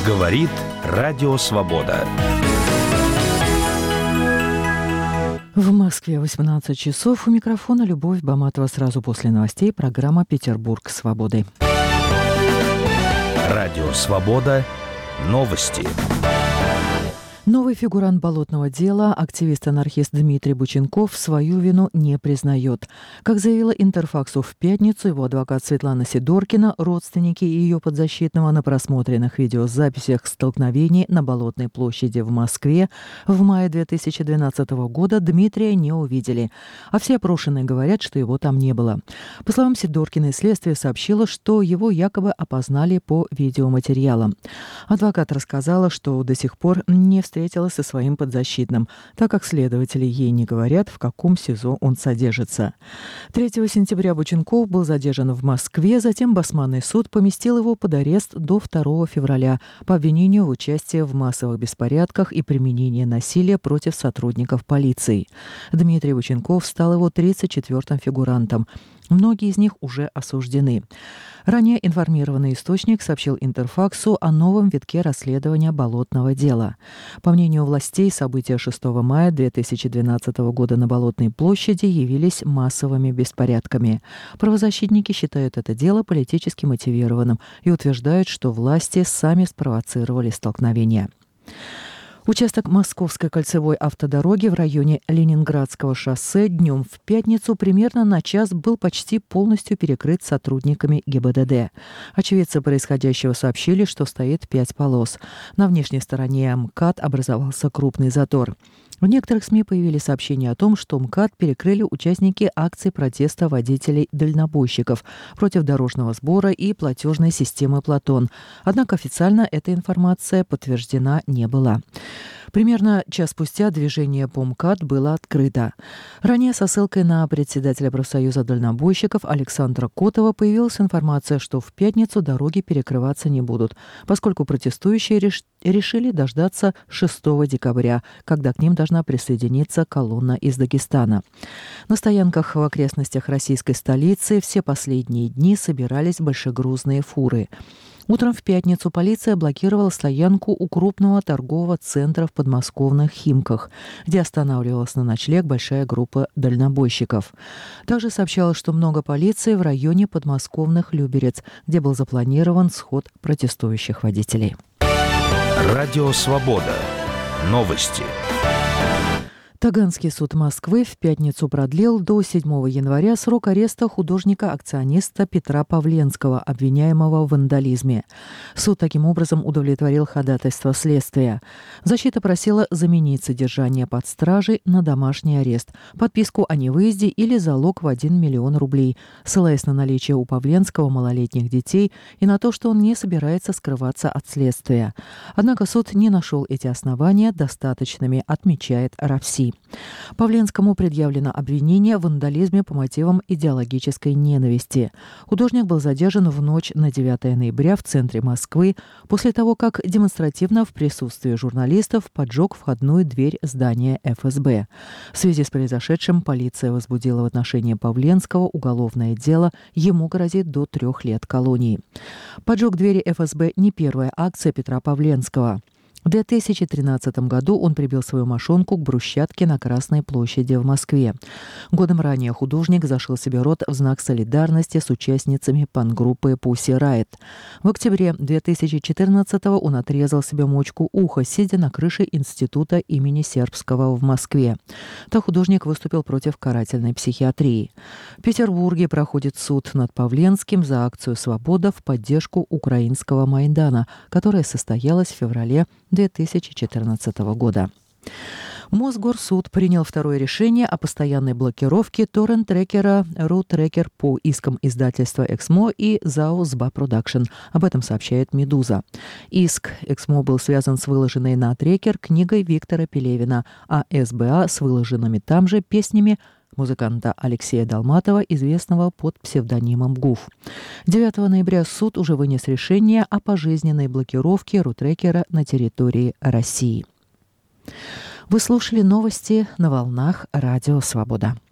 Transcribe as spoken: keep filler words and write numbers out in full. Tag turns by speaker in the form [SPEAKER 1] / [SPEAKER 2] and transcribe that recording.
[SPEAKER 1] Говорит Радио Свобода.
[SPEAKER 2] В Москве восемнадцать часов. У микрофона Любовь Баматова. Сразу после новостей программа «Петербург свободы».
[SPEAKER 1] Радио Свобода. Новости.
[SPEAKER 2] Новый фигурант болотного дела, активист-анархист Дмитрий Бученков, свою вину не признает. Как заявила Интерфаксу в пятницу, его адвокат Светлана Сидоркина, родственники ее подзащитного на просмотренных видеозаписях столкновений на Болотной площади в Москве в мае две тысячи двенадцатого года Дмитрия не увидели. А все опрошенные говорят, что его там не было. По словам Сидоркиной, следствие сообщило, что его якобы опознали по видеоматериалам. Адвокат рассказала, что до сих пор не встретилась встретилась со своим подзащитным, так как следователи ей не говорят, в каком СИЗО он содержится. третьего сентября Бученков был задержан в Москве, затем Басманный суд поместил его под арест до второго февраля по обвинению в участии в массовых беспорядках и применении насилия против сотрудников полиции. Дмитрий Бученков стал его тридцать четвёртым фигурантом. Многие из них уже осуждены. Ранее информированный источник сообщил Интерфаксу о новом витке расследования болотного дела. По мнению властей, события шестого мая две тысячи двенадцатого года на Болотной площади явились массовыми беспорядками. Правозащитники считают это дело политически мотивированным и утверждают, что власти сами спровоцировали столкновение. Участок Московской кольцевой автодороги в районе Ленинградского шоссе днем в пятницу примерно на час был почти полностью перекрыт сотрудниками ГИБДД. Очевидцы происходящего сообщили, что стоит пять полос. На внешней стороне МКАД образовался крупный затор. В некоторых СМИ появились сообщения о том, что МКАД перекрыли участники акции протеста водителей-дальнобойщиков против дорожного сбора и платежной системы «Платон». Однако официально эта информация подтверждена не была. Примерно час спустя движение по МКАД было открыто. Ранее со ссылкой на председателя профсоюза дальнобойщиков Александра Котова появилась информация, что в пятницу дороги перекрываться не будут, поскольку протестующие реш... решили дождаться шестого декабря, когда к ним должна присоединиться колонна из Дагестана. На стоянках в окрестностях российской столицы все последние дни собирались большегрузные фуры. Утром в пятницу полиция блокировала стоянку у крупного торгового центра в подмосковных Химках, где останавливалась на ночлег большая группа дальнобойщиков. Также сообщалось, что много полиции в районе подмосковных Люберец, где был запланирован сход протестующих водителей.
[SPEAKER 1] Радио Свобода. Новости.
[SPEAKER 2] Таганский суд Москвы в пятницу продлил до седьмого января срок ареста художника-акциониста Петра Павленского, обвиняемого в вандализме. Суд таким образом удовлетворил ходатайство следствия. Защита просила заменить содержание под стражей на домашний арест, подписку о невыезде или залог в один миллион рублей, ссылаясь на наличие у Павленского малолетних детей и на то, что он не собирается скрываться от следствия. Однако суд не нашел эти основания достаточными, отмечает РАФСИ. Павленскому предъявлено обвинение в вандализме по мотивам идеологической ненависти. Художник был задержан в ночь на девятое ноября в центре Москвы после того, как демонстративно в присутствии журналистов поджег входную дверь здания эф эс бэ. В связи с произошедшим полиция возбудила в отношении Павленского уголовное дело. Ему грозит до трех лет колонии. Поджог двери эф эс бэ не первая акция Петра Павленского. В две тысячи тринадцатом году он прибил свою мошонку к брусчатке на Красной площади в Москве. Годом ранее художник зашил себе рот в знак солидарности с участницами панк-группы Pussy Riot. В октябре две тысячи четырнадцатого он отрезал себе мочку уха, сидя на крыше института имени Сербского в Москве. Так художник выступил против карательной психиатрии. В Петербурге проходит суд над Павленским за акцию «Свобода» в поддержку украинского Майдана, которая состоялась в феврале две тысячи четырнадцатого года. Мосгорсуд принял второе решение о постоянной блокировке торрент-трекера RootTracker по искам издательства «Эксмо» и ЗАО «СБА Продакшн». Об этом сообщает «Медуза». Иск «Эксмо» был связан с выложенной на трекер книгой Виктора Пелевина, а эс бэ а с выложенными там же песнями музыканта Алексея Долматова, известного под псевдонимом Гуф. девятого ноября суд уже вынес решение о пожизненной блокировке RootTracker на территории России. Вы слушали новости на волнах Радио Свобода.